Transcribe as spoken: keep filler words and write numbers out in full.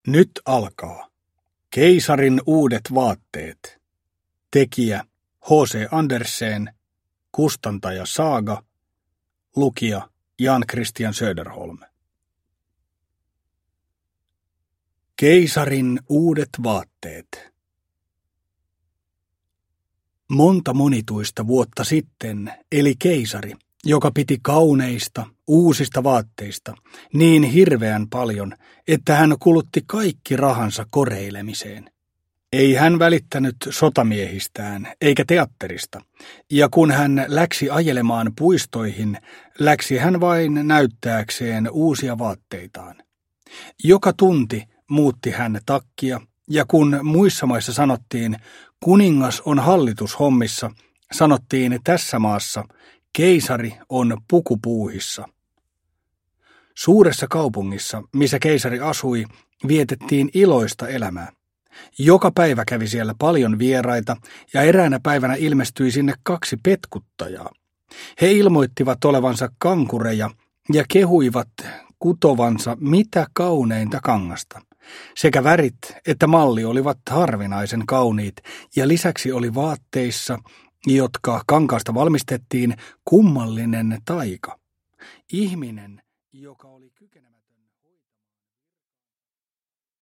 Nyt alkaa. Keisarin uudet vaatteet. Tekijä H C Andersen, kustantaja Saga, lukija Jan Christian Söderholm. Keisarin uudet vaatteet. Monta monituista vuotta sitten eli keisari, joka piti kauneista, uusista vaatteista niin hirveän paljon, että hän kulutti kaikki rahansa koreilemiseen. Ei hän välittänyt sotamiehistään eikä teatterista, ja kun hän läksi ajelemaan puistoihin, läksi hän vain näyttääkseen uusia vaatteitaan. Joka tunti muutti hän takkia, ja kun muissa maissa sanottiin, kuningas on hallitushommissa, sanottiin tässä maassa, keisari on pukupuuhissa. Suuressa kaupungissa, missä keisari asui, vietettiin iloista elämää. Joka päivä kävi siellä paljon vieraita ja eräänä päivänä ilmestyi sinne kaksi petkuttajaa. He ilmoittivat olevansa kankureja ja kehuivat kutovansa mitä kauneinta kangasta. Sekä värit että malli olivat harvinaisen kauniit ja lisäksi oli vaatteissa, jotka kankaasta valmistettiin, kummallinen taika. Ihminen, joka oli kykenemätön